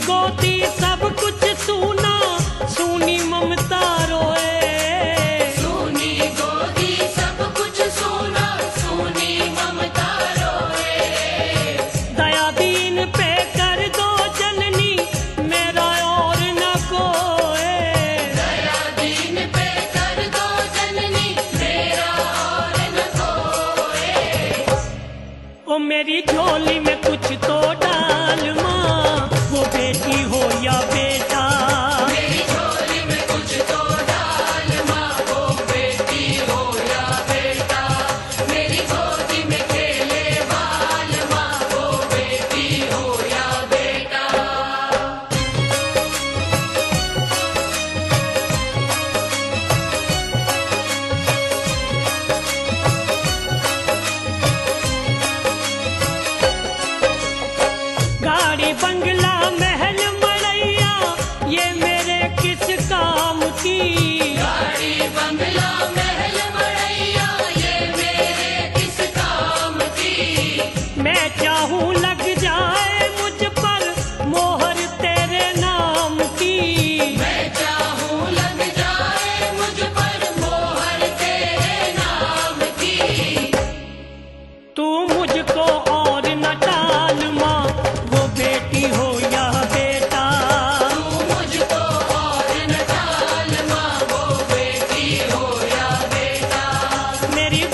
गोदी सब कुछ सूना, सूनी ममता रोए। सूनी गोदी सब कुछ सूना, सूनी ममता रोए। दया दीन पे कर दो जननी, मेरा और न कोई। दया दीन पे कर दो जननी, मेरा और न कोई। ओ मेरी झोली में कुछ तो डाल माँ, वो बेटी हो या बेटा। मेरी झोली में कुछ तो डाल माँ, वो बेटी हो या बेटा। मेरी गोदी में खेले बाल माँ, वो बेटी हो या बेटा। गाड़ी बंगला महल मड़ैया, ये मेरे किस काम की। गाड़ी बंगला महल मड़ैया, ये मेरे किस काम की। मैं चाहूं लग जाए मुझ पर मोहर तेरे नाम की। मैं चाहूं लग जाए मुझ पर मोहर तेरे नाम की। तू मुझको और न टाल माँ, वो बेटी हो या बेटा। तू मुझको और न टाल माँ, वो बेटी हो या बेटा। मेरी